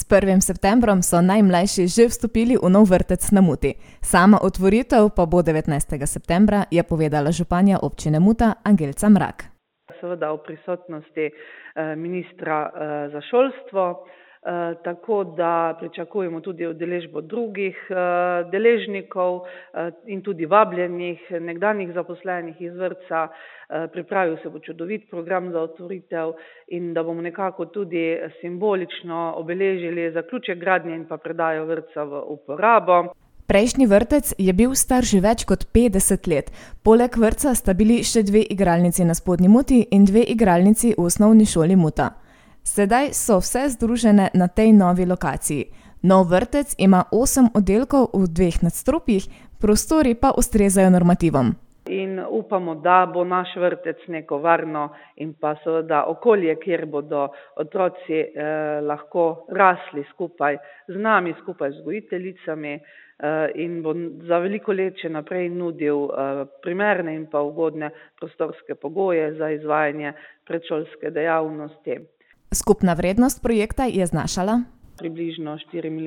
S 1. septembrom so najmlajši že vstopili v nov vrtec na Muti. Sama otvoritev pa bo 19. septembra, je povedala županja občine Muta Angelca Mrak. Seveda v prisotnosti ministra za šolstvo, tako da pričakujemo tudi udeležbo drugih deležnikov in tudi vabljenih nekdanjih zaposlenih iz vrtca. Pripravil se bo čudovit program za otvoritev in da bomo nekako tudi simbolično obeležili zaključek gradnje in pa predajo vrtca v uporabo. Prejšnji vrtec je bil star že več kot 50 let. Poleg vrtca sta bili še 2 igralnici na Spodnji Muti in 2 igralnici v osnovni šoli Muta. Sedaj so vse združene na tej novi lokaciji. Nov vrtec ima 8 oddelkov v 2 nadstropjih, prostori pa ustrezajo normativom. In upamo, da bo naš vrtec neko varno in pa seveda okolje, kjer bodo otroci lahko rasli skupaj z nami, skupaj z vzgojiteljicami in bo za veliko let še naprej nudil primerne in pa ugodne prostorske pogoje za izvajanje predšolske dejavnosti. Skupna vrednost projekta je znašala približno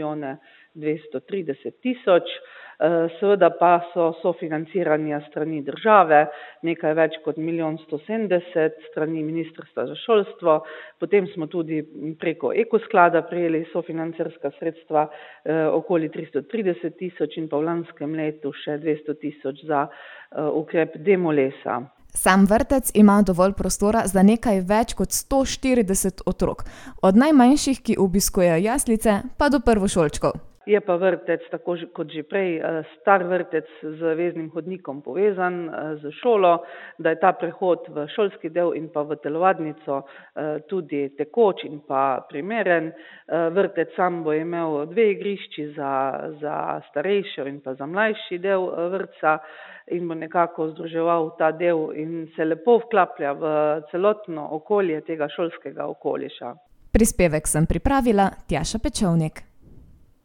4.230.000, seveda pa so sofinanciranja strani države, nekaj več kot 1.170.000 strani Ministrstva za šolstvo, potem smo tudi preko Ekosklada prejeli sofinancerska sredstva okoli 330.000 in pa v lanskem letu še 200.000 za ukrep Demolesa. Sam vrtec ima dovolj prostora za nekaj več kot 140 otrok, od najmanjših, ki obiskujejo jaslice, pa do prvošolčkov. Je pa vrtec, tako kot že prej, star vrtec z veznim hodnikom povezan z šolo, da je ta prehod v šolski del in pa v telovadnico tudi tekoč in pa primeren. Vrtec sam bo imel 2 igrišči za starejšo in pa za mlajši del vrtca in bo nekako združeval ta del in se lepo vklaplja v celotno okolje tega šolskega okoliša. Prispevek sem pripravila Tjaša Pečovnik.